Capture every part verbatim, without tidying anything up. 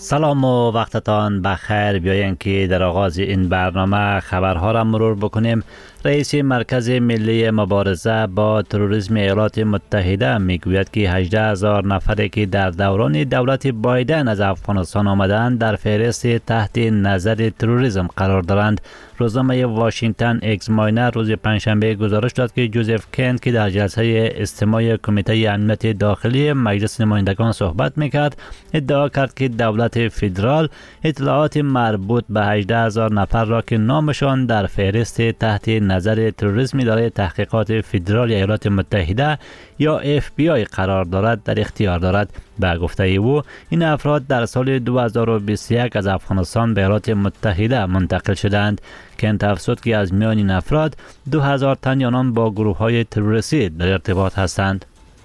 سلام و وقتتان بخیر. بیاین که در آغاز این برنامه خبرها را مرور بکنیم. رئیس مرکز ملی مبارزه با تروریسم ایالات متحده میگوید که هجده هزار نفری که در دوران دولت بایدن از افغانستان آمدند در فهرست تحت نظر تروریسم قرار دارند. روزنامه واشنگتن اکسماینر روز پنجشنبه گزارش داد که جوزف کند که در جلسه استماع کمیته امنیت داخلی مجلس نمایندگان صحبت میکرد ادعا کرد که دولت فدرال اطلاعات مربوط به هجده هزار نفر را که نامشان در فهرست تحت نظر تروریسم اداره تحقیقات فدرال ایالات متحده یا اف بی آی قرار دارد در اختیار دارد. به گفته او این افراد در سال دو هزار و بیست و یک از افغانستان به ایالات متحده منتقل شدند. کند افزود که از میان این افراد دو هزار تن آنان با گروه های تروریستی در ارتباط هستند.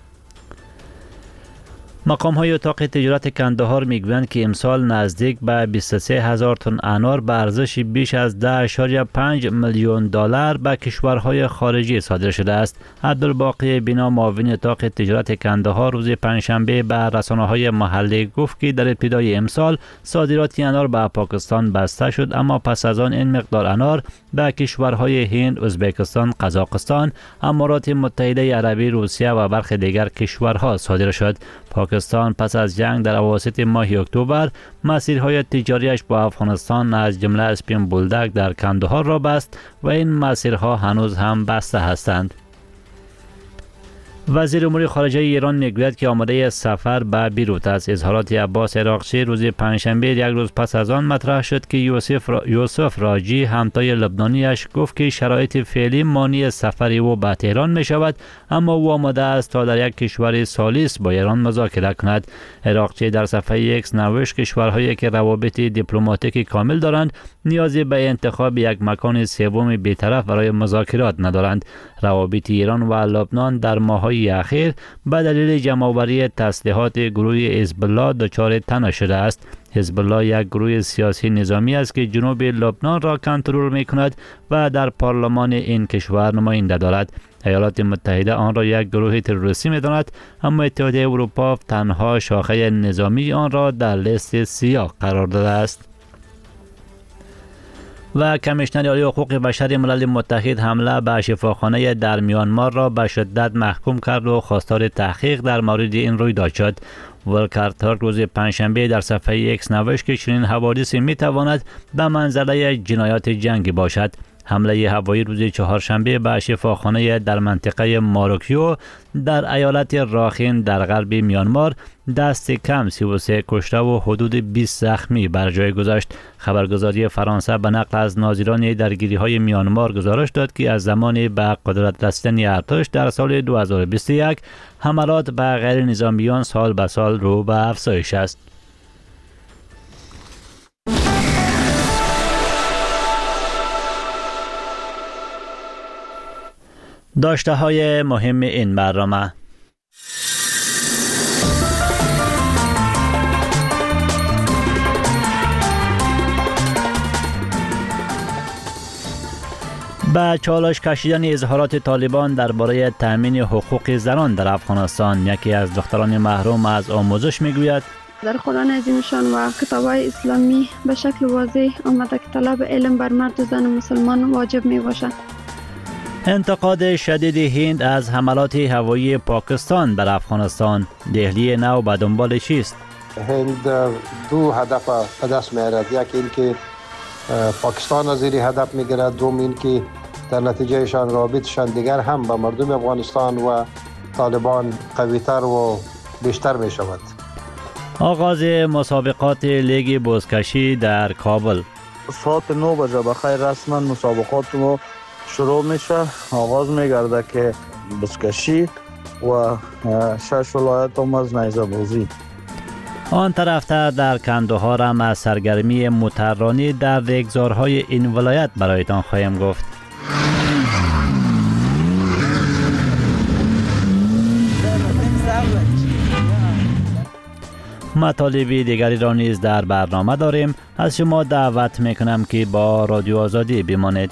مقام های اتاق تجارت کندهار میگویند که امسال نزدیک به بیست و سه هزار تن انار به ارزش بیش از ده اشاریه پنج میلیون دلار به کشورهای خارجی صادر شده است. عبدالباقی بینا معاون اتاق تجارت کندهار روز پنجشنبه به رسانه‌های محلی گفت که در ابتدای امسال صادرات انار به پاکستان بسته شد، اما پس از آن این مقدار انار به کشورهای هند، ازبکستان، قزاقستان، امارات متحده عربی، روسیه و برخی دیگر کشورها صادر شد. پاکستان پس از جنگ در اواسط ماه اکتبر مسیرهای تجاریش با افغانستان از جمله اسپین بولدک در کندهار را بست و این مسیرها هنوز هم بسته هستند. وزیر امور خارجه ایران میگوید که آماده سفر به بیروت است. اظهارات عباس عراقچی روز پنجشنبه یک روز پس از آن مطرح شد که یوسف را... یوسف راجی همتای لبنانیش گفت که شرایط فعلی مانع سفر او به تهران می شود، اما او آماده است تا در یک کشور ثالث با ایران مذاکره کند. عراقچی در صفحه ایکس نوشت کشورهایی که روابط دیپلماتیکی کامل دارند نیازی به انتخاب یک مکان سوم بی‌طرف برای مذاکرات ندارند. روابط ایران و لبنان در ماه‌های اخیر به دلیل جمع‌آوری تسلیحات گروه حزب الله دچار تنش شده است. حزب الله یک گروه سیاسی نظامی است که جنوب لبنان را کنترل می‌کند و در پارلمان این کشور نماینده دارد. ایالات متحده آن را یک گروه تروریستی می‌داند، اما اتحادیه اروپا تنها شاخه نظامی آن را در لیست سیاه قرار داده است. و کمیشنر عالی حقوق بشر ملل متحد حمله به شفاخانه در میانمار را به شدت محکوم کرد و خواستار تحقیق در مورد این رویداد شد. ولکر ترک روز پنجشنبه در صفحه ایکس نوشت که چنین حوادثی می تواند به منزله جنایات جنگی باشد. حمله هوایی روز چهارشنبه به شفاخانه در منطقه ماروکیو در ایالت راخین در غرب میانمار دست کم سی و سه کشته و حدود بیست زخمی بر جای گذاشت. خبرگزاری فرانسه به نقل از ناظران درگیری‌های میانمار گزارش داد که از زمان به قدرت رسیدن ارتش در سال دو هزار و بیست و یک حملات به غیر نظامیان سال به سال رو به افزایش است. داشته های مهم این برنامه: به چالش کشیدن اظهارات طالبان درباره تامین حقوق زنان در افغانستان، یکی از دختران محروم از آموزش میگوید در قرآن عظیمشان و کتاب‌های اسلامی به شکل واضح آمده که طلب علم بر مرد و زن مسلمان واجب می باشد. انتقاد شدید هند از حملات هوایی پاکستان بر افغانستان، دهلی نو به دنبال چیست؟ هند دو هدف به دست می‌آورد، یکی این که پاکستان از زیر هدف می‌گیرد، دوم این که در نتیجهشان رابطشان دیگر هم به مردم افغانستان و طالبان قوی‌تر و بیشتر می‌شود. آغاز مسابقات لیگ بزکشی در کابل. ساعت نه بجه بخیر رسما مسابقات ما شروع میشه. آغاز میگرده که بزکشی و شش ولایت هم از نیزه بازی. آن طرفتر در کندهار هم از سرگرمی موتررانی در ریگزارهای این ولایت برایتان خواهیم گفت. مطالب دیگری را نیز در برنامه داریم. از شما دعوت میکنم که با رادیو آزادی بمانید.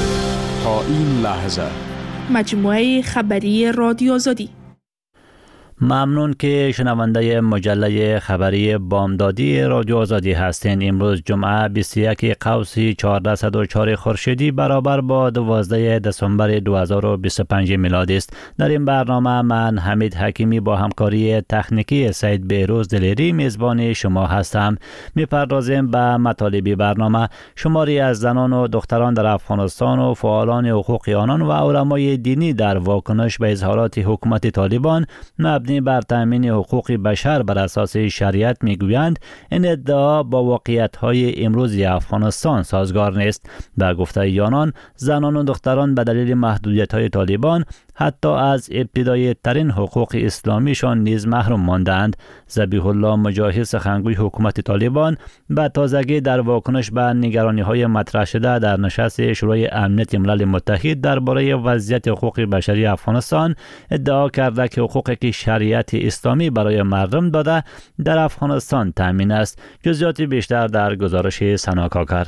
تا این لحظه مجموعه خبری رادیو آزادی. ممنون که شنونده مجله خبری بامدادی رادیو آزادی هستین. امروز جمعه بیست و یک قوس چهارصد و چهار خورشیدی برابر با دوازده دسامبر دو هزار و بیست و پنج میلادی است. در این برنامه من حمید حکیمی با همکاری تکنیکی سید بهروز دلیری میزبان شما هستم. میپردازیم به مطالب برنامه. شماری از زنان و دختران در افغانستان و فعالان حقوق آنان و علمای دینی در واکنش به اظهارات حکومت طالبان مبنی بر تامین حقوق بشر بر اساس شریعت میگویند این ادعا با واقعیت‌های امروزی افغانستان سازگار نیست. به گفته آنان زنان و دختران به دلیل محدودیت‌های طالبان حتی از ابتدایی ترین حقوق اسلامیشان نیز محروم ماندند. ذبیح الله مجاهد سخنگوی حکومت طالبان به تازگی در واکنش به نگرانی‌های مطرح شده در نشست شورای امنیت ملل متحد درباره وضعیت حقوق بشری افغانستان ادعا کرده که حقوقی که شریعت اسلامی برای مردم داده در افغانستان تامین است. جزئیات بیشتر در گزارش سنا کاکر.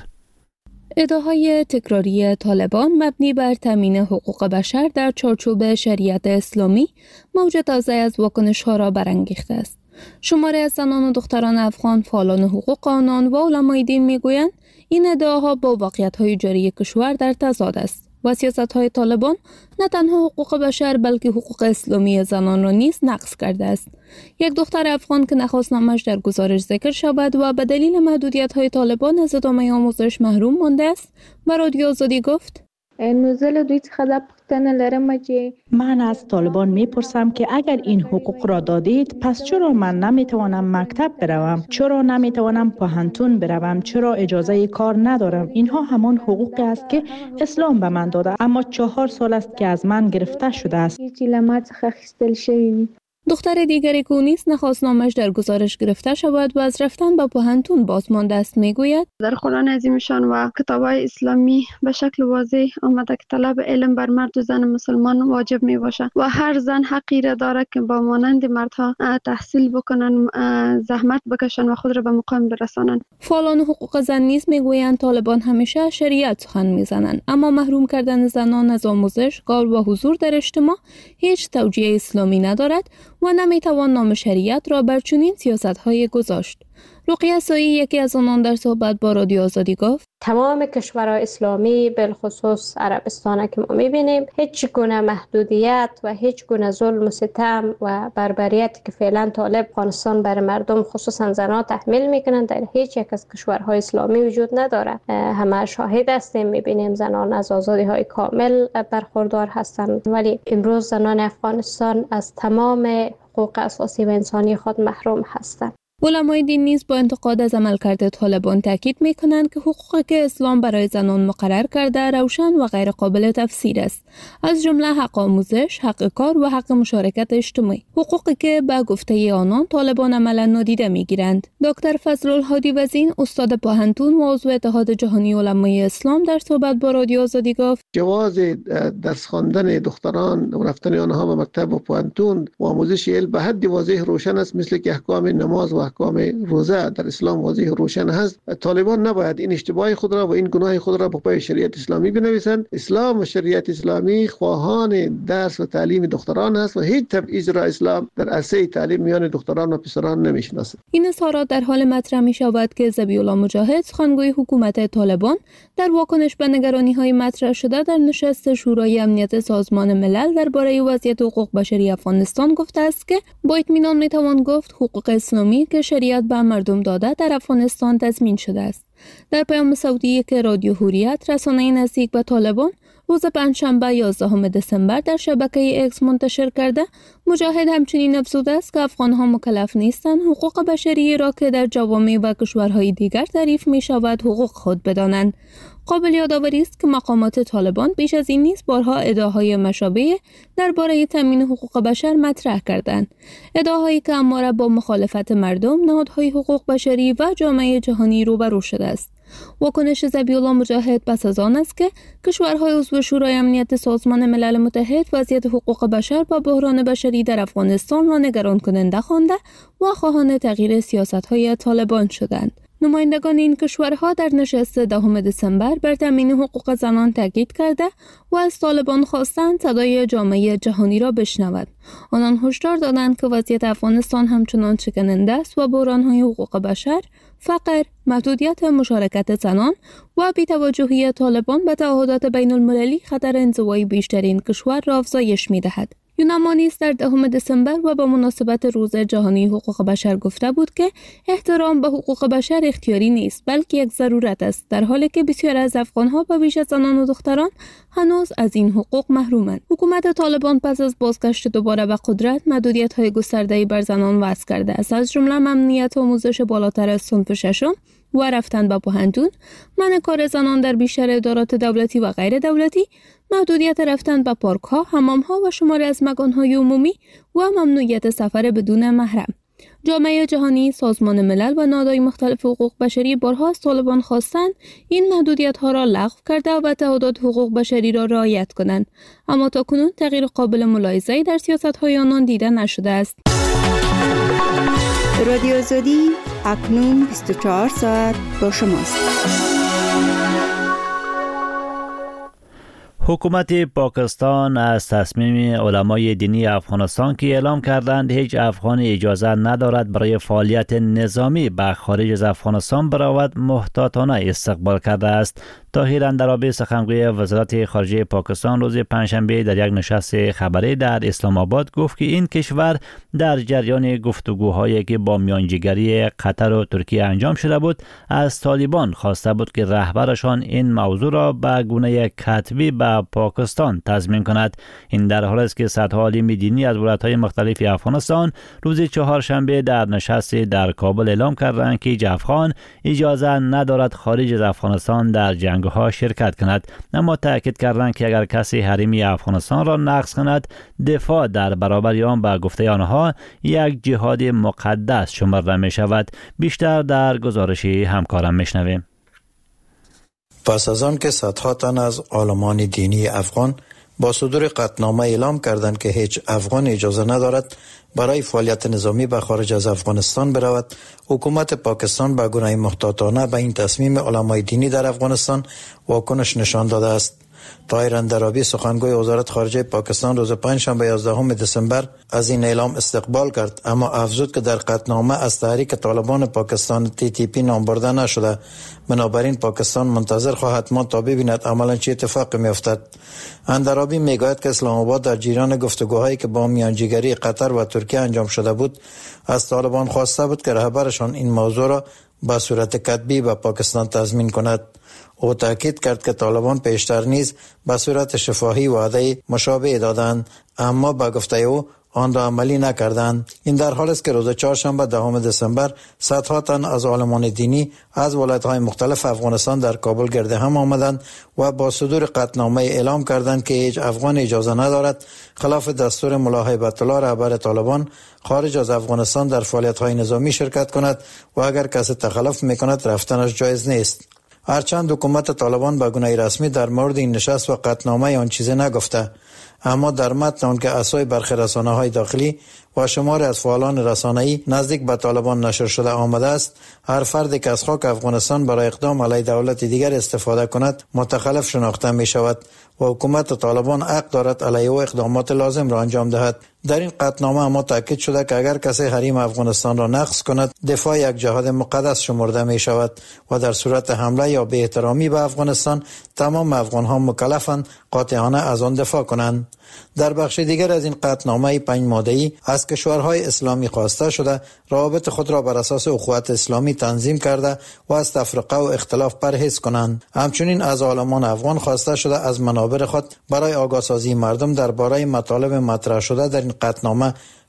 ادعاهای تکراری طالبان مبنی بر تامین حقوق بشر در چارچوب شریعت اسلامی موج تازه از واکنش‌ها را برانگیخته است. شماری از زنان و دختران افغان، فعالان حقوق آنان و علمای دین میگویند این ادعاها با واقعیت‌های جاری کشور در تضاد است و سیاست‌های طالبان نه تنها حقوق بشر بلکه حقوق اسلامی زنان را نیز نقض کرده است. یک دختر افغان که نخواست نامش در گزارش ذکر شود و به دلیل محدودیت‌های طالبان از ادامه آموزش محروم مانده است، به رادیو آزادی گفت: نوزل دوی څخه دا پوښتنه لرم چې من از طالبان میپرسم که اگر این حقوق را دادید پس چرا من نمیتوانم مکتب بروم؟ چرا نمیتوانم پوهنتون بروم؟ چرا اجازه کار ندارم؟ اینها همان حقوقی است که اسلام به من داده، اما چهار سال است که از من گرفته شده است. چې له ما څخه اخیستل شوي وي. دختر دیگری که نیز نخواست نامش در گزارش گرفته شود و از رفتن به پوهنتون باز مانده است میگوید: در قرآن عظیمشان و کتاب‌های اسلامی به شکل واضح آمده که طلب علم بر مرد و زن مسلمان واجب می باشد و هر زن حقی را دارد که با مانند مردها تحصیل بکنند، زحمت بکشند و خود را به مقام برسانند. فعالان حقوق زن نیز میگویند طالبان همیشه شریعت سخن میزنند، اما محروم کردن زنان از آموزش، کار و حضور در اجتماع هیچ توجیه اسلامی ندارد و نمیتوان نام شریعت را بر چنین سیاست‌های گذاشت. رقیه سایی یکی از آنان در صحبت با رادیو آزادی گفت: تمام کشورهای اسلامی بالخصوص عربستان که ما میبینیم هیچ گونه محدودیت و هیچ گونه ظلم و ستم و بربریت که فعلا طالب افغانستان بر مردم خصوصا زنان تحمیل میکنند در هیچ یک از کشورهای اسلامی وجود نداره. همه شاهد هستیم، میبینیم زنان از آزادی های کامل برخوردار هستند، ولی امروز زنان افغانستان از تمام حقوق اساسی و انسانی خود محروم هستند. علمای دین نیز با انتقاد از عملکرد طالبان تاکید می‌کنند که حقوقی که اسلام برای زنان مقرر کرده روشن و غیر قابل تفسیر است، از جمله حق آموزش، حق کار و حق مشارکت اجتماعی، حقوقی که به گفته آنان طالبان عملاً نادیده می‌گیرند. دکتر فضل الهادی وزین، استاد پوهنتون و عضو اتحاد جهانی علمای اسلام در صحبت با رادیو آزادی گفت: جواز درس خواندن دختران و رفتن آنها به مکتب و پوهنتون و آموزش علم به حد واضح روشن است، مثل که احکام نماز و احکام روزه در اسلام واضح روشن هست. طالبان نباید این اشتباه خود را و این گناه خود را به پای شریعت اسلامی بنویسند. اسلام و شریعت اسلامی خواهان درس و تعلیم دختران است و هیچ تبعیض را اسلام در عرصه تعلیم میان دختران و پسران نمیشناسد. این اظهارات در حال مطرح می شود که ذبیح الله مجاهد سخنگوی حکومت طالبان در واکنش به نگرانی‌های مطرح شده در نشست شورای امنیت سازمان ملل درباره وضعیت حقوق بشری افغانستان گفته است که با اطمینان میتوان گفت حقوق اسلامی که شریعت به مردم داده در افغانستان تضمین شده است. در پیام صوتی که رادیو حریت رسانه نزدیک به طالبان روز پنجشنبه یازدهم دسامبر در شبکه اکس منتشر کرده، مجاهد همچنین افزوده است که افغان‌ها مکلف نیستند حقوق بشری را که در جوامع و کشورهای دیگر تعریف می شود حقوق خود بدانند. قابل یادآوری است که مقامات طالبان بیش از این نیز بارها ادعاهای مشابه درباره تامین حقوق بشر مطرح کردند، ادعاهایی که همواره با مخالفت مردم، نهادهای حقوق بشری و جامعه جهانی روبرو شده است. واکنش ذبیح‌الله مجاهد پس از آن است که کشورهای عضو شورای امنیت سازمان ملل متحد وضعیت حقوق بشر و بحران بشری در افغانستان را نگران کننده خوانده و خواهان تغییر سیاست‌های طالبان شدند. نمایندگان این کشورها در نشست دهم دسامبر بر تامین حقوق زنان تاکید کرده و از طالبان خواستند صدای جامعه جهانی را بشنود. آنان هشدار دادند که وضعیت افغانستان همچنان شکننده است و بحران‌های حقوق بشر، فقر، محدودیت مشارکت زنان و بی‌توجهی طالبان به تعهدات بین المللی خطر انزوای بیشترین کشور را افزایش می‌دهد. یوناما نیز در دهم دسامبر و به مناسبت روز جهانی حقوق بشر گفته بود که احترام به حقوق بشر اختیاری نیست بلکه یک ضرورت است، در حالی که بسیار از افغان‌ها و بیش از زنان و دختران هنوز از این حقوق محرومند. حکومت طالبان پس از بازگشت دوباره به قدرت محدودیت‌های گسترده‌ای بر زنان وضع کرده است، از جمله ممنوعیت آموزش بالاتر از صنف ششم و رفتن به پوهنتون، منع کار زنان در بیشتر ادارات دولتی و غیر دولتی، محدودیت رفتن به پارک ها، حمام ها و شماری از مکان های عمومی و ممنوعیت سفر بدون محرم. جامعه جهانی، سازمان ملل و نهادهای مختلف حقوق بشری بارها از طالبان خواستند این محدودیت ها را لغو کرده و تعهدات حقوق بشری را رعایت کنند، اما تاکنون تغییر قابل ملاحظه‌ای در سیاست های آنان دیده نشده است. رادیو آزادی اکنون بیست و چهار ساعت با شماست. حکومت پاکستان از تصمیم علمای دینی افغانستان که اعلام کردند هیچ افغان اجازه ندارد برای فعالیت نظامی به خارج از افغانستان برود محتاطانه استقبال کرده است. طاهر اندرابی سخنگوی وزارت خارجه پاکستان روز پنجشنبه در یک نشست خبری در اسلام آباد گفت که این کشور در جریان گفتگوهایی که با میانجیگری قطر و ترکیه انجام شده بود از طالبان خواسته بود که رهبرشان این موضوع را به گونه کتبی به پاکستان تضمین کند. این در حالی است که صدها عالم دینی از ولایت‌های مختلف افغانستان روز چهارشنبه در نشست در کابل اعلام کردند که هیچ افغان اجازه ندارد خارج از افغانستان در جنگ‌ها شرکت کند، اما تاکید کردند که اگر کسی حریم افغانستان را نقض کند دفاع در برابر آن به گفته آنها یک جهاد مقدس شمرده می شود. بیشتر در گزارش همکارم میشنویم. پس از آن که صدها تن از عالمان دینی افغان با صدور قطعنامه اعلام کردند که هیچ افغان اجازه ندارد برای فعالیت نظامی به خارج از افغانستان برود، حکومت پاکستان به گونه محتاطانه به این تصمیم علمای دینی در افغانستان واکنش نشان داده است. طاهر اندرابی سخنگوی وزارت خارجه پاکستان روز پنجشنبه یازدهم دسامبر از این اعلام استقبال کرد، اما افزود که در قطعنامه از تحریک طالبان پاکستان تی تی پی نام برده نشده، بنابراین پاکستان منتظر خواهد ماند تا ببیند عملا چه اتفاقی میافتد. اندرابی میگوید که اسلام آباد در جریان گفتگوهایی که با میانجیگری قطر و ترکیه انجام شده بود از طالبان خواسته بود که رهبرشان این موضوع را به صورت کتبی به پاکستان تضمین کند. او تاکید کرد که طالبان پیشتر نیز به صورت شفاهی وعده مشابه دادند، اما به گفته او آن را عملی نکردند. این در حالی است که روز چهارشنبه دهم دسامبر صدها تن از عالمان دینی از ولایت‌های مختلف افغانستان در کابل گرد هم آمدند و با صدور قطعنامه اعلام کردند که هیچ افغان اجازه ندارد خلاف دستور ملا هیبت الله رهبر طالبان خارج از افغانستان در فعالیت‌های نظامی شرکت کند و اگر کسی تخلف می‌کند رفتنش جایز نیست. هرچند حکومت طالبان به گونه رسمی در مورد این نشست و قطعنامه آن چیزی نگفته، اما در متن آن که اسای برخی رسانه‌های داخلی و شماری از فعالان رسانه‌ای نزدیک به طالبان نشر شده آمده است، هر فردی که از خاک افغانستان برای اقدام علیه دولت دیگر استفاده کند متخلف شناخته می شود و حکومت طالبان حق دارد علیه او اقدامات لازم را انجام دهد. در این قطعنامه اما تاکید شده که اگر کسی حریم افغانستان را نقض کند دفاع یک جهاد مقدس شمرده می شود و در صورت حمله یا بی احترامی به افغانستان تمام افغان‌ها مکلفند قاطعانه از آن دفاع کنند. در بخش دیگر از این قطعنامه پنج ماده‌ای از کشورهای اسلامی خواسته شده روابط خود را بر اساس اخوت اسلامی تنظیم کرده و از تفرقه و اختلاف پرهیز کنند. همچنین از عالمان افغان خواسته شده از منابر خود برای آگاهسازی مردم درباره مطالب مطرح شده در این قطعنامه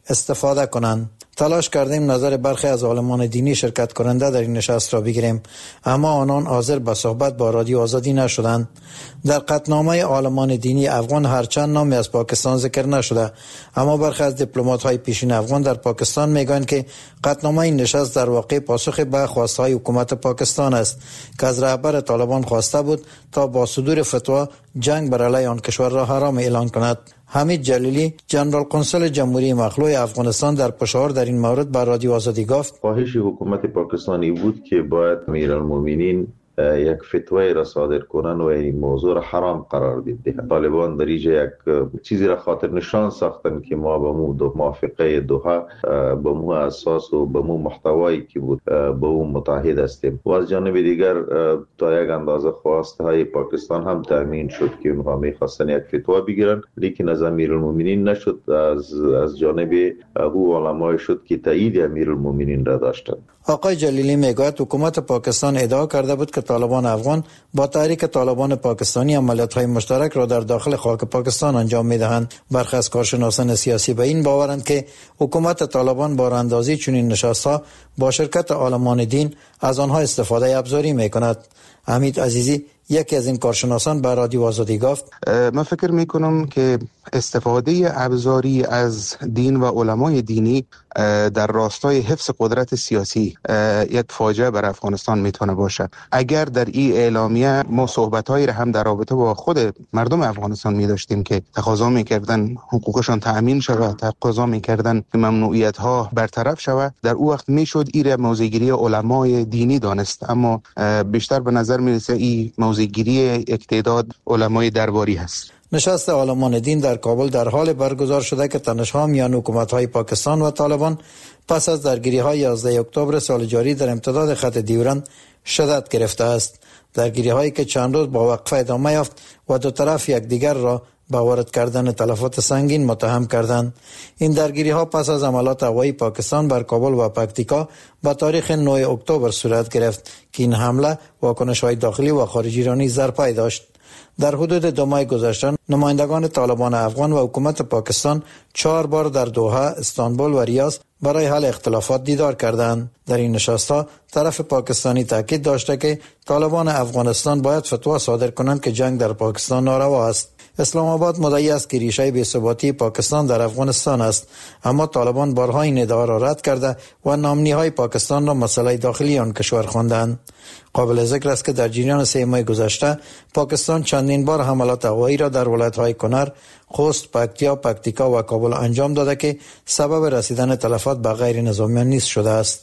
استفاده کنند. تلاش کردیم نظر برخی از عالمان دینی شرکت کننده در این نشست را بگیریم، اما آنان حاضر به صحبت با رادیو آزادی نشدند. در قطعنامه عالمان دینی افغان هرچند نامی از پاکستان ذکر نشده، اما برخی از دیپلمات های پیشین افغان در پاکستان میگویند که قطعنامه این نشست در واقع پاسخ به خواسته های حکومت پاکستان است که از رهبر طالبان خواسته بود تا با صدور فتوا جنگ بر علیه آن کشور را حرام اعلان کند. حمید جلیلی، جنرال قنصل جمهوری مخلوع افغانستان در پشاور در این مورد بر رادیو آزادی گفت: خواهش حکومت پاکستانی بود که باید امیرالمومنین یک فتوای را صادر کنند و این موضوع را حرام قرار دهند. طالبان در اینجا یک چیزی را خاطر نشان ساختند که ما با مو دو موافقه دوحه با مو اساس و با مو محتوایی که بود با اون متحد هستیم. و از جانب دیگر تا یک اندازه خواسته های پاکستان هم تامین شد که اونها میخواستن یک فتوا بگیرن، لیکن از امیرالمومنین نشد. از از جانب او علمای شد که تایید امیرالمومنین را داشتند. آقای جلیلی میگوید حکومت پاکستان ادعا کرده بود که طالبان افغان با تحریک طالبان پاکستانی عملیات‌های مشترک را در داخل خاک پاکستان انجام می‌دهند. برخی از کارشناسان سیاسی به این باورند که حکومت طالبان با راندازی چنین نشست‌ها با شرکت عالمان دین از آنها استفاده ابزاری می‌کند. حمید عزیزی، یکی از این کارشناسان به رادیو آزادی گفت: من فکر میکنم که استفاده ابزاری از دین و علمای دینی در راستای حفظ قدرت سیاسی یک فاجعه بر افغانستان میتونه باشه. اگر در این اعلامیه ما صحبت‌هایی را هم در رابطه با خود مردم افغانستان می‌داشتیم که تقاضا می‌کردن حقوقشان تأمین شود، تقاضا می‌کردن که ممنوعیت‌ها برطرف شود، در او وقت میشد این موضع‌گیری علمای دینی دانست. اما بیشتر به نظر میرسه این موضع‌گیری اقتداد علمای درباری هست. نشست عالمان دین در کابل در حال برگزار شده که تنش‌ها میان حکومت‌های پاکستان و طالبان پس از درگیری‌های یازده اکتبر سال جاری در امتداد خط دیورند شدت گرفته است. درگیری‌هایی که چند روز با وقفه ادامه یافت و دو طرف یکدیگر را به وارد کردن تلفات سنگین متهم کردند. این درگیری‌ها پس از حملات هوایی پاکستان بر کابل و پکتیکا با تاریخ نه اکتبر صورت گرفت که این حمله واکنش‌های داخلی و خارجی را نیز در پی داشت. در حدود دو ماه گذشته نمایندگان طالبان افغان و حکومت پاکستان چهار بار در دوحه، استانبول و ریاض برای حل اختلافات دیدار کردند. در این نشست‌ها طرف پاکستانی تاکید داشته که طالبان افغانستان باید فتوا صادر کنند که جنگ در پاکستان ناروا است. اسلام آباد مدعی است که ریشه بی‌ثباتی پاکستان در افغانستان است، اما طالبان بارها این ادعا را رد کرده و نامنی‌های پاکستان را مسئله داخلی آن کشور خواندند. قابل ذکر است که در جریان سه ماه گذشته پاکستان چندین بار حملات هوایی را در ولایت‌های کنر، خوست، پکتیا، پکتیکا و کابل انجام داده که سبب رسیدن تلفات به غیر نظامیان نیز شده است.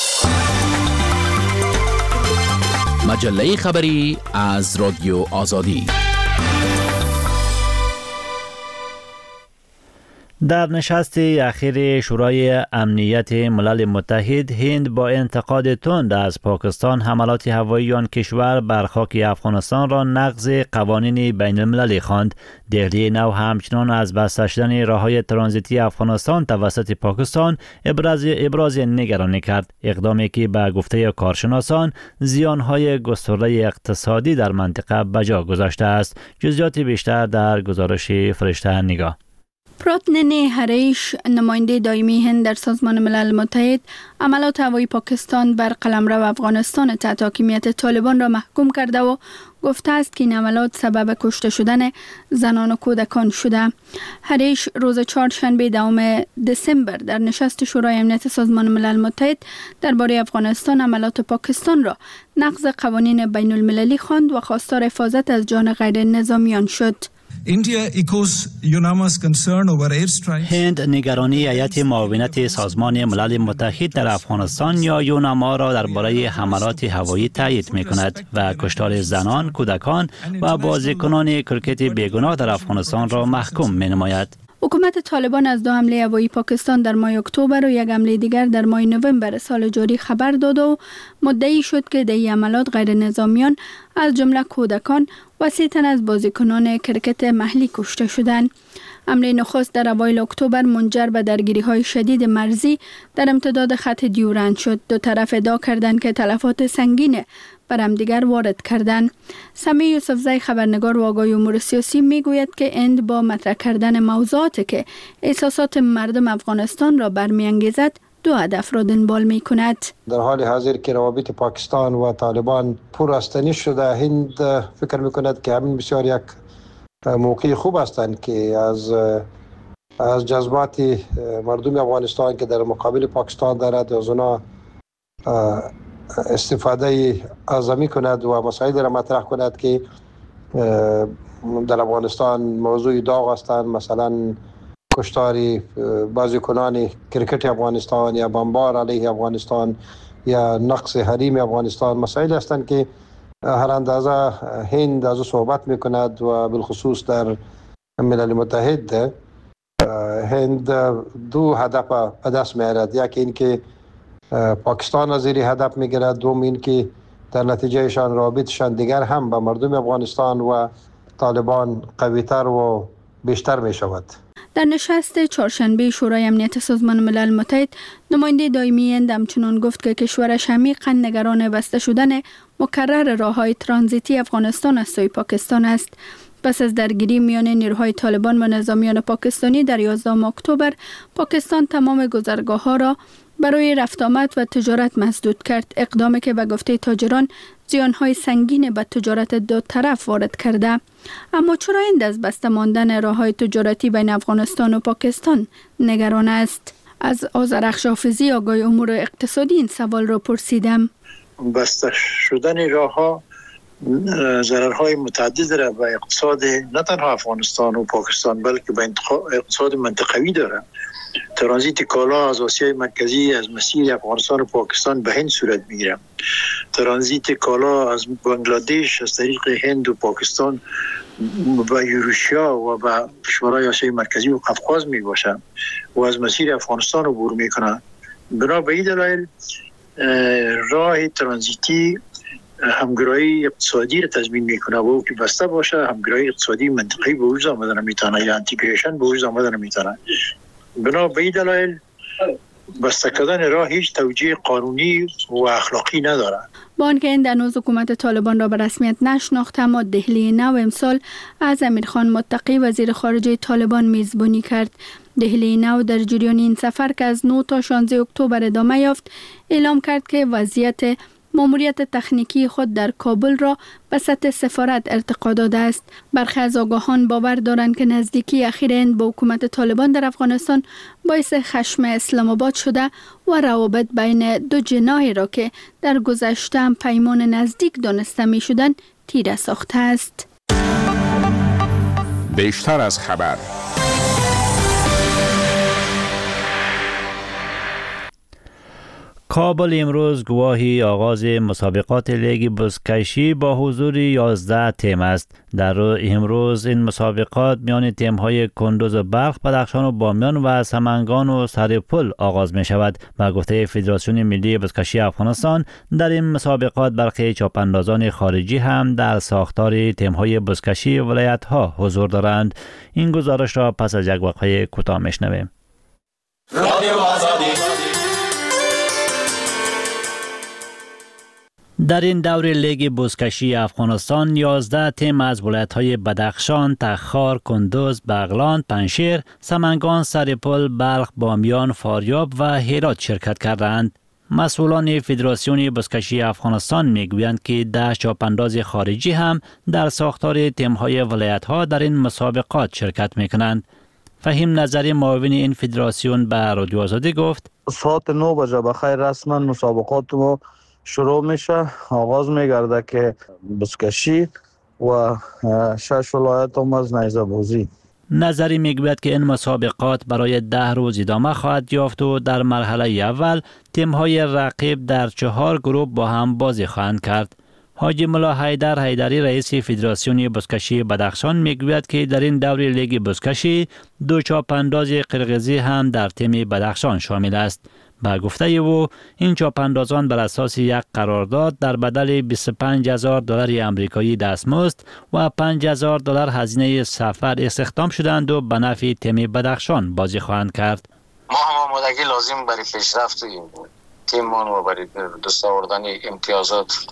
مجله خبری از رادیو آزادی. در نشست اخیر شورای امنیت ملل متحد، هند با انتقاد تند از پاکستان حملات هوایی آن کشور بر خاک افغانستان را نقض قوانین بین المللی خواند. دهلی نو همچنان از بسته شدن راههای ترانزیتی افغانستان توسط پاکستان ابراز ابراز نگرانی کرد، اقدامی که به گفته کارشناسان زیانهای گسترده اقتصادی در منطقه بجا گذاشته است. جزئیات بیشتر در گزارش فرشته نگاه. پراتنن هریش، نماینده دائمی هند در سازمان ملل متحد، عملات هوایی پاکستان بر قلمرو افغانستان تحت حاکمیت طالبان را محکوم کرده و گفته است که این عملات سبب کشته شدن زنان و کودکان شده. هریش روز چهارشنبه دوم دسامبر در نشست شورای امنیت سازمان ملل متحد درباره افغانستان عملات پاکستان را نقض قوانین بین المللی خواند و خواستار حفاظت از جان غیر نظامیان شد. هند نگرانی هیئت معاونت سازمان ملل متحد در افغانستان یا یوناما را درباره حملات هوایی تایید می‌کند و کشتار زنان، کودکان و بازیکنان کرکت بیگناه در افغانستان را محکوم می‌نماید. حکومت طالبان از دو حمله هوایی پاکستان در ماه اکتبر و یک حمله دیگر در ماه نوامبر سال جاری خبر داد و مدعی شد که در این عملات غیر نظامیان از جمله کودکان و سه تن از بازیکنان کرکت محلی کشته شدند. حمله نخست در اوایل اکتبر منجر به درگیری‌های شدید مرزی در امتداد خط دیورند شد. دو طرف ادعا کردند که تلفات سنگین بر همدیگر وارد کردند. سمی یوسفزی خبرنگار و آگاه امور سیاسی میگوید که هند با مطرح کردن موضوعاتی که احساسات مردم افغانستان را برمیانگیزد دو هدف را دنبال می کند. در حال حاضر که روابط پاکستان و طالبان پرآستانی شده، هند فکر می کند که همین بسیار یک موقع خوب هستند که از از جذبات مردم افغانستان که در مقابل پاکستان دارد از اونا استفاده اعظمی کند و مسائل را مطرح کند که در افغانستان موضوع داغ هستند، مثلا کشتار بازیکنان کرکت افغانستان یا بمبار علیه افغانستان یا نقص حریم افغانستان، مسائل هستند که هر اندازه هند از صحبت میکند و بالخصوص در ملل متحد هند دو هدف به دست میارد. یکی این که پاکستان از زیر هدف میگیرد، دوم این که در نتیجهشان رابطشان دیگر هم به مردم افغانستان و طالبان قویتر و بیشتر می شود. در نشست چهارشنبه شورای امنیت سازمان ملل متحد، نماینده دائمی هند همچنان گفت که کشورش عمیقاً نگران بسته شدن مکرر راههای ترانزیتی افغانستان از سوی پاکستان است. پس از درگیری میان نیروهای طالبان و نظامیان پاکستانی در یازدهم اکتبر، پاکستان تمام گذرگاه‌ها را برای رفت آمد و تجارت مسدود کرد، اقدامی که به گفته تاجران زیانهای سنگین به تجارت دو طرف وارد کرده. اما چرا هند از بسته ماندن راههای تجارتی بین افغانستان و پاکستان نگران است؟ از آذرخش حافظی آگاه امور اقتصادی این سوال را پرسیدم. بسته شدن راهها ضررهای متعدد داره به اقتصاد نه تنها افغانستان و پاکستان بلکه به اقتصاد منطقوی داره. ترانزیت کالا از آسیای مرکزی از مسیر افغانستان و پاکستان به هند صورت میگیره. ترانزیت کالا از بنگلادش از طریق هند و پاکستان به یوروشیا و به کشورهای آسیای مرکزی و قفقاز می باشه و از مسیر افغانستان عبور میکنه. بنا به این دلایل راه ترانزیتی همگرایی اقتصادی را تضمین میکنه و او که بسته باشه همگرایی اقتصادی منطقی به وجود آمدن میتونه یا انتگریشن به وجود آمدن میتونه. بنا به این دلایل بسته کردن راه هیچ توجیه قانونی و اخلاقی نداره. با آنکه هند هنوز حکومت طالبان را به رسمیت نشناخت، اما دهلی نو امسال از امیرخان متقی وزیر خارجه طالبان میزبانی کرد. دهلی نو در جریان این سفر که از نه تا شانزده اکتبر ادامه یافت، اعلام کرد که وضعیت ماموریت تکنیکی خود در کابل را به سطح سفارت ارتقا داده است. برخی از آگاهان باور دارند که نزدیکی اخیر هند با حکومت طالبان در افغانستان باعث خشم اسلام آباد شده و روابط بین دو جناحی را که در گذشته هم پیمان نزدیک دانسته می شدند تیره ساخته است. بیشتر از خبر. کابل امروز گواهی آغاز مسابقات لیگ بزکشی با حضور یازده تیم است. در امروز این مسابقات میان تیم‌های کندوز و بلخ، بدخشان و بامیان و سمنگان و سرپل آغاز می شود. با گفته فدراسیون ملی بزکشی افغانستان، در این مسابقات برخی چاپاندازان خارجی هم در ساختار تیم‌های بزکشی ولایت‌ها حضور دارند. این گزارش را پس از یک وقفه کوتاه میشنویم. رادیو آزادی. در این دور لیگ بزکشی افغانستان یازده تیم از ولایت‌های بدخشان، تخار، کندوز، بغلان، پنشیر، سمنگان، سرپل، بلخ، بامیان، فاریاب و هرات شرکت کردند. مسئولان فدراسیون بزکشی افغانستان میگویند که ده چاپانداز خارجی هم در ساختار تیم‌های ولایت‌ها در این مسابقات شرکت می‌کنند. فهیم نظری معاون این فدراسیون به رادیو آزادی گفت: ساعت نه بجه بخیر رسما مسابقات ما شروع میشه. آغاز میگرده که بزکشی و شش ولایت هم از نیزه بازی. نظری میگوید که این مسابقات برای ده روز ادامه خواهد یافت و در مرحله اول تیم‌های رقیب در چهار گروه با هم بازی خواهند کرد. حاجی ملا حیدر حیدری رئیس فدراسیون بزکشی بدخشان میگوید که در این دور لیگ بزکشی دو چاپانداز قرقیزی هم در تیم بدخشان شامل است. با گفته او، این چاپاندازان بر اساس یک قرارداد در بدل بیست و پنج هزار دلار آمریکایی دستمزد و پنج هزار دلار هزینه سفر استخدام شدند و به نفع تیم بدخشان بازی خواهند کرد. ما هم آمادگی لازم برای پیشرفت تیممان و برای دست آوردن امتیازات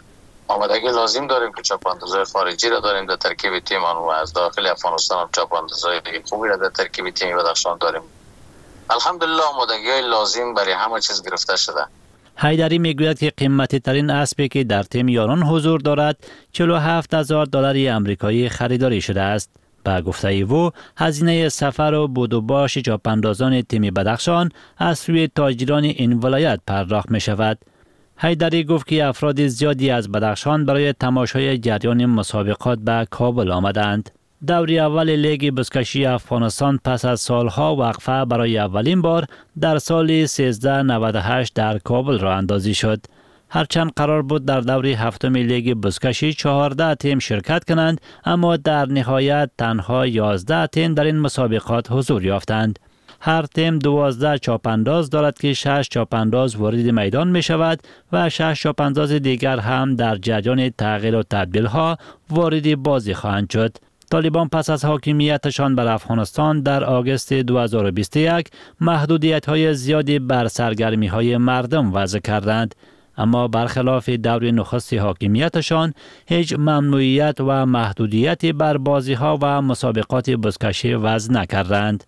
آمادگی لازم داریم که چاپاندازهای خارجی را داریم در ترکیب تیمان و از داخل افغانستان هم چاپاندازهای خوبی را در ترکیب تیم بدخشان داریم. الحمدلله آمادگی لازم برای همه چیز گرفته شده. حیدری میگوید که قیمتی ترین اسبی که در تیم یاران حضور دارد چهل و هفت هزار دلار آمریکایی خریداری شده است. به گفته او هزینه سفر و بود و باش چاپاندازان تیم بدخشان از سوی تاجران این ولایت پرداخت می شود. حیدری گفت که افراد زیادی از بدخشان برای تماشای جریان مسابقات به کابل آمدند. دوری اول لیگ بزکشی افغانستان پس از سالها وقفه برای اولین بار در سال سیزده نود و هشت در کابل راه اندازی شد. هرچند قرار بود در دوری هفتم لیگ بزکشی چهارده تیم شرکت کنند، اما در نهایت تنها یازده تیم در این مسابقات حضور یافتند. هر تیم دوازده چاپانداز دارد که شش چاپانداز وارد میدان می شود و شش چاپانداز دیگر هم در جریان تغییر و تبدیل ها وارد بازی خواهند شد. طالبان پس از حاکمیتشان بر افغانستان در آگوست دو هزار و بیست و یک محدودیت های زیادی بر سرگرمی های مردم وضع کردند، اما برخلاف دور نخست حاکمیتشان هیچ ممنوعیت و محدودیتی بر بازی ها و مسابقات بزکشی وضع نکردند.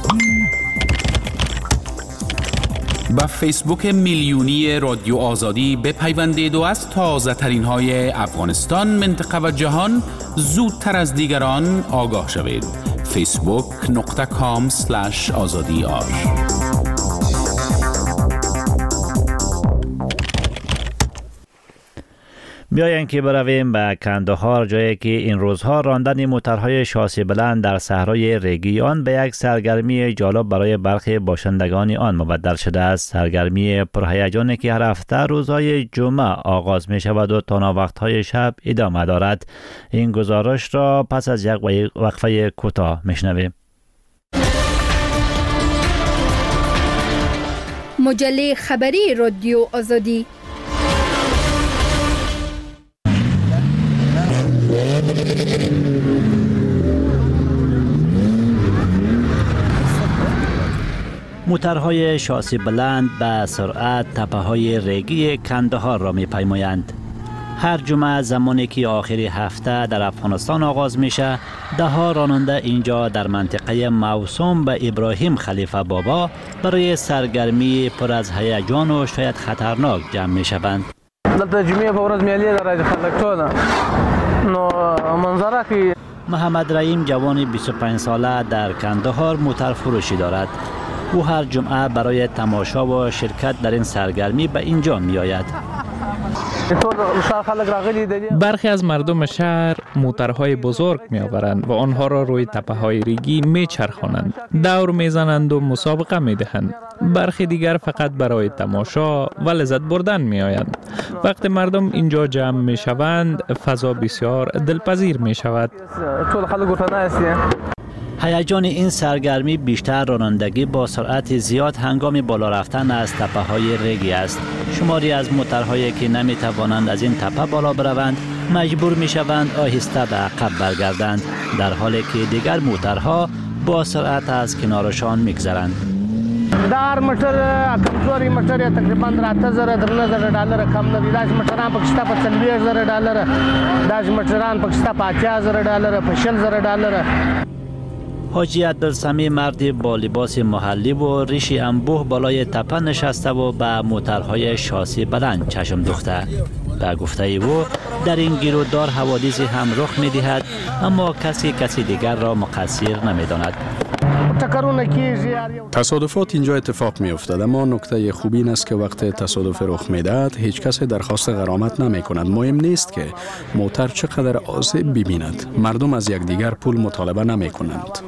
با فیسبوک میلیونی رادیو آزادی بپیوندید و از تازه ترین های افغانستان، منطقه و جهان زودتر از دیگران آگاه شوید. فیسبوک نقطه کام سلش آزادی آر. بیاییم که برویم به کندهار، جایی که این روزها راندن موترهای شاسی بلند در صحرای ریگی آن به یک سرگرمی جالب برای برخی باشندگان آن مبدل شده است. سرگرمی پرهیجانی که هر هفته روزهای جمعه آغاز می شود و تا وقتهای شب ادامه دارد. این گزارش را پس از یک وقفه کوتاه میشنویم. مجله خبری رادیو آزادی. موترهای شاسی بلند به سرعت تپه‌های ریگی کندهار را می‌پیمایند. هر جمعه زمانی که آخری هفته در افغانستان آغاز میشه، ده ها راننده اینجا در منطقه موسوم به ابراهیم خلیفه بابا برای سرگرمی پر از هیجان و شاید خطرناک جمع میشوند. دلته جمعه په ورځ میلې راځي خلک ټول نو منظره کې محمد رحیم جوان بیست و پنج ساله در کندهار موتر فروشی دارد. او هر جمعه برای تماشا و شرکت در این سرگرمی به اینجا می آید. برخی از مردم شهر موترهای بزرگ می آورند و آنها را روی تپه های ریگی می چرخانند، دور می زنند و مسابقه می دهند. برخی دیگر فقط برای تماشا و لذت بردن می آیند. وقتی مردم اینجا جمع می شوند، فضا بسیار دلپذیر می شود. هیجان این سرگرمی بیشتر رانندگی با سرعت زیاد هنگام بالا رفتن از تپه های ریگی است. شماری از موترهایی که نمی توانند از این تپه بالا بروند مجبور می شوند آهسته به عقب برگردند، در حالی که دیگر موترها با سرعت از کنارشان می گذرند. دار موټر کمزوري موټر تقریبا راته زره درنه زره ډالر کم نه دي. داس موټران پکشته په څلوېښت زره ډالر، داس موټران پکشته په اتیا زره ډالر، په شل زره ډالر. حاجی عبدالسمی مردی با لباس محلی و ریش انبوه بالای تپه نشسته و به موترهای شاسی بلند چشم دوخته. به گفته او در این گیرودار حوادثی هم رخ می دهد، اما کسی کسی دیگر را مقصر نمی داند. تصادفات اینجا اتفاق می افتد، اما نکته خوبی این است که وقتی تصادف رخ می دهد هیچ کسی درخواست غرامت نمی کند. مهم نیست که موتر چقدر آسیب ببیند، مردم از یکدیگر پول مطالبه نمی کنند.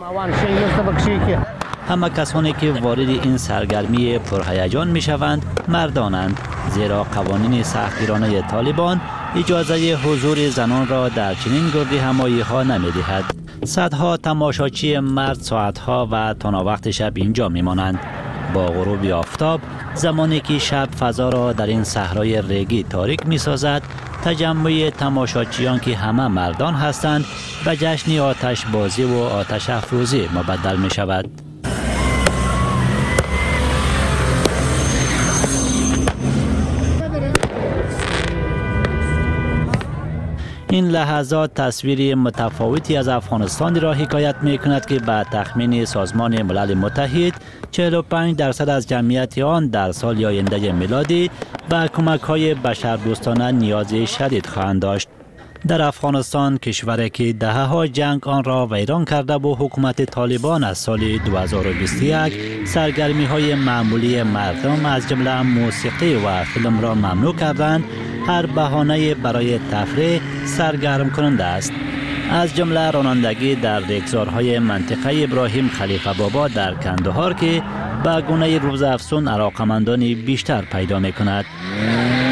همه کسانی که وارد این سرگرمی پرهیجان می شوند مردانند، زیرا قوانین سختگیرانه طالبان اجازه حضور زنان را در چنین گردی همایی ها نمی دهد. صدها تماشاچی مرد ساعتها و تا وقت شب اینجا می مانند. با غروب آفتاب، زمانی که شب فضا را در این صحرای ریگی تاریک می سازد، تجمع تماشاچیان که همه مردان هستند به جشن آتش بازی و آتش افروزی مبدل می شود. این لحظات تصویری متفاوتی از افغانستان را حکایت می کند که به تخمین سازمان ملل متحد چهل و پنج درصد از جمعیت آن در سال آینده میلادی به کمک های بشردوستانه نیاز شدید خواهند داشت. در افغانستان، کشوری که دهه‌ها جنگ آن را ویران کرده و حکومت طالبان از سال دو هزار و بیست و یک سرگرمی های معمولی مردم از جمله موسیقی و فیلم را ممنوع کردند، هر بهانه برای تفریح سرگرم کننده است. از جمله رانندگی در ریگزارهای منطقه ابراهیم خلیفه بابا در کندهار که به گونه روزافزون علاقمندان بیشتر پیدا می کند.